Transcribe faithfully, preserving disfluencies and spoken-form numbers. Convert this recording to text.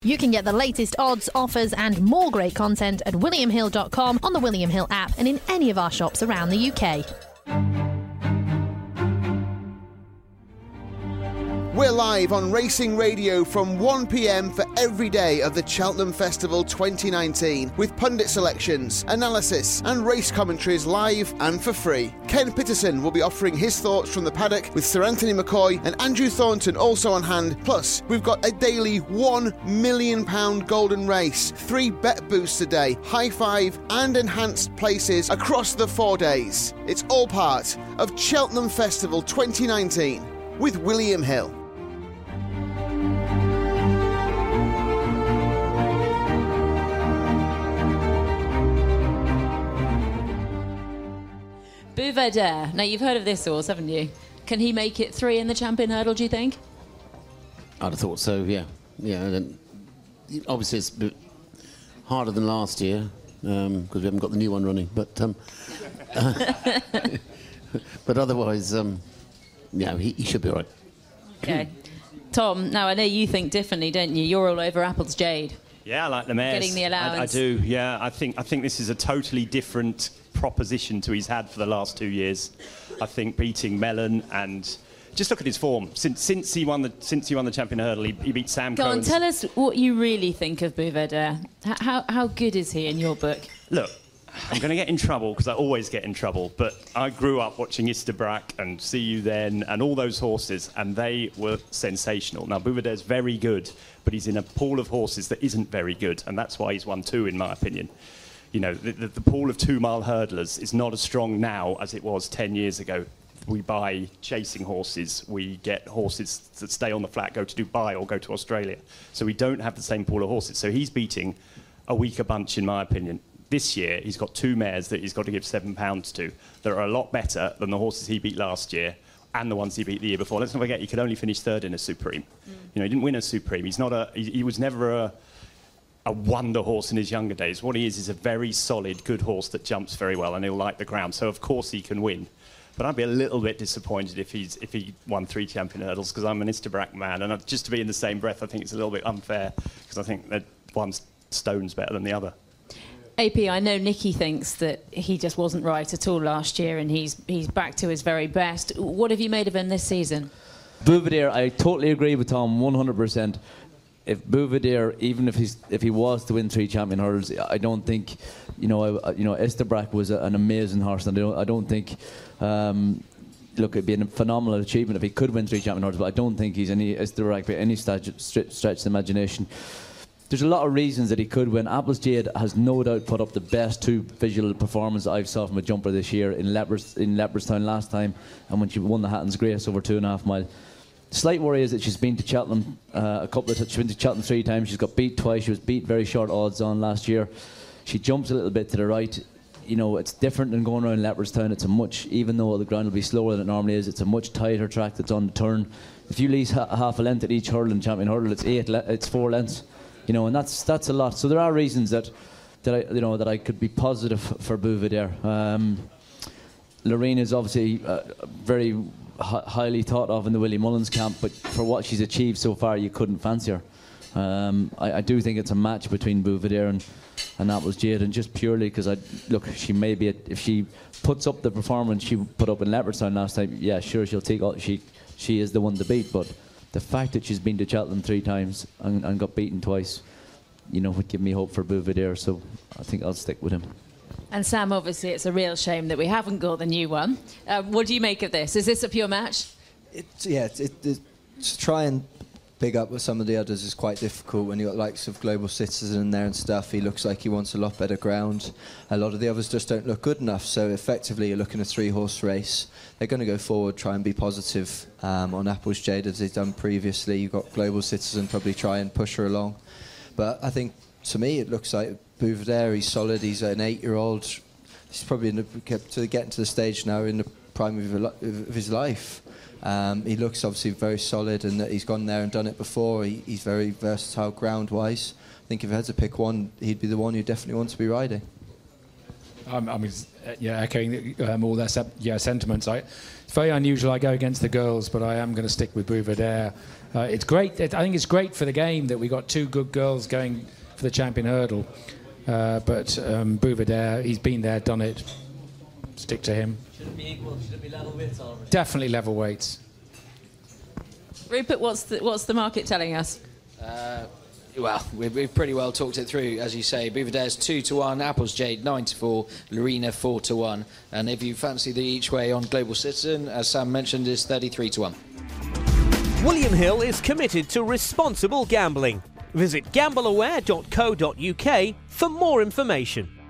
You can get the latest odds, offers and more great content at william hill dot com, on the William Hill app and in any of our shops around the U K. We're live on Racing Radio from one p m for every day of the Cheltenham Festival twenty nineteen, with pundit selections, analysis and race commentaries live and for free. Ken Pitterson will be offering his thoughts from the paddock, with Sir Anthony McCoy and Andrew Thornton also on hand. Plus, we've got a daily one million pounds golden race, three bet boosts a day, high five and enhanced places across the four days. It's all part of Cheltenham Festival twenty nineteen with William Hill. Bouvardere. Now, you've heard of this horse, haven't you? Can he make it three in the Champion Hurdle, do you think? I'd have thought so, yeah. Yeah. And obviously, it's a bit harder than last year because um, we haven't got the new one running. But um, uh, but otherwise, um, yeah, he, he should be all right. Okay. Tom, now I know you think differently, don't you? You're all over Apple's Jade. Yeah, I like the mares. Getting the allowance. I, I do, yeah. I think I think this is a totally different proposition to he's had for the last two years. I think beating Mellon and just look at his form since since he won the since he won the Champion Hurdle. He, he beat Sam Go Cohen. on, tell us what you really think of Bouvardere. H- how how good is he in your book? Look, I'm going to get in trouble because I always get in trouble. But I grew up watching Istabrac and See You Then and all those horses, and they were sensational. Now Bouvardere's very good, but he's in a pool of horses that isn't very good, and that's why he's won two, in my opinion. You know, the, the, the pool of two-mile hurdlers is not as strong now as it was ten years ago. We buy chasing horses. We get horses that stay on the flat, go to Dubai or go to Australia. So we don't have the same pool of horses. So he's beating a weaker bunch, in my opinion. This year, he's got two mares that he's got to give seven pounds to that are a lot better than the horses he beat last year and the ones he beat the year before. Let's not forget, he could only finish third in a Supreme. Mm. You know, he didn't win a Supreme. He's not a... He, he was never a... a wonder horse in his younger days. What he is is a very solid, good horse that jumps very well and he'll like the ground. So of course he can win. But I'd be a little bit disappointed if he's if he won three Champion Hurdles because I'm an Istabrac man, and just to be in the same breath, I think it's a little bit unfair because I think that one stone's better than the other. A P, I know Nicky thinks that he just wasn't right at all last year, and he's he's back to his very best. What have you made of him this season? Bouvardere, I totally agree with Tom, one hundred percent. If Bouvardere, even if he's if he was to win three Champion Hurdles, I don't think, you know, I, you know, Istabrac was a, an amazing horse, and I don't, I don't think, um, look, it'd be a phenomenal achievement if he could win three Champion Hurdles, but I don't think he's any Istabrac by any stretch, stretch of the imagination. There's a lot of reasons that he could win. Apple's Jade has no doubt put up the best two visual performances I've saw from a jumper this year in Leopard's, in Leopardstown last time, and when she won the Hatton's Grace over two and a half mile. The slight worry is that she's been to Cheltenham uh, a couple of times. She's been to Cheltenham three times. She's got beat twice. She was beat very short odds on last year. She jumps a little bit to the right. You know, it's different than going around Leopardstown. It's a much, even though the ground will be slower than it normally is, it's a much tighter track that's on the turn. If you lose ha- half a length at each hurdle in Champion Hurdle, it's eight. Le- it's four lengths. You know, and that's that's a lot. So there are reasons that that I, you know, that I could be positive for Bouvardere. Um, Lorraine is obviously uh, very h- highly thought of in the Willie Mullins camp, but for what she's achieved so far, you couldn't fancy her. Um, I, I do think it's a match between Bouvardere and, and Apple's Jade, and just purely because I look, she may be a, if she puts up the performance she put up in Leopardstown last time, yeah, sure she'll take all, she she is the one to beat, but the fact that she's been to Cheltenham three times and, and got beaten twice, you know, would give me hope for Bouvardere, so I think I'll stick with him. And Sam, obviously, it's a real shame that we haven't got the new one. Uh, what do you make of this? Is this a pure match? It's, yeah, it, it, it, to try and big up with some of the others is quite difficult when you've got likes of Global Citizen in there and stuff. He looks like he wants a lot better ground. A lot of the others just don't look good enough, so effectively you're looking at a three-horse race. They're going to go forward, try and be positive um, on Apple's Jade as they've done previously. You've got Global Citizen probably try and push her along. But I think, to me, it looks like Bouvardere, he's solid, he's an eight-year-old. He's probably in the, kept to getting to the stage now in the prime of his life. Um, he looks obviously very solid, and that he's gone there and done it before. He, he's very versatile ground-wise. I think if I had to pick one, he'd be the one you definitely want to be riding. I'm, I'm uh, yeah, echoing um, all their se- yeah, sentiments. I, it's very unusual I go against the girls, but I am going to stick with Bouvardere. Uh, it's great. It, I think it's great for the game that we got two good girls going for the champion hurdle. Uh, but um, Bouvardere, he's been there, done it. Stick to him. Should it be equal? Should it be level weights, Oliver? Definitely level weights. Rupert, what's the, what's the market telling us? Uh, well, we've, we've pretty well talked it through, as you say. Bouverdere's two to one, Apples Jade nine to four, Lorena four to one, and if you fancy the each way on Global Citizen, as Sam mentioned, is thirty-three to one. William Hill is committed to responsible gambling. Visit gamble aware dot co dot uk for more information.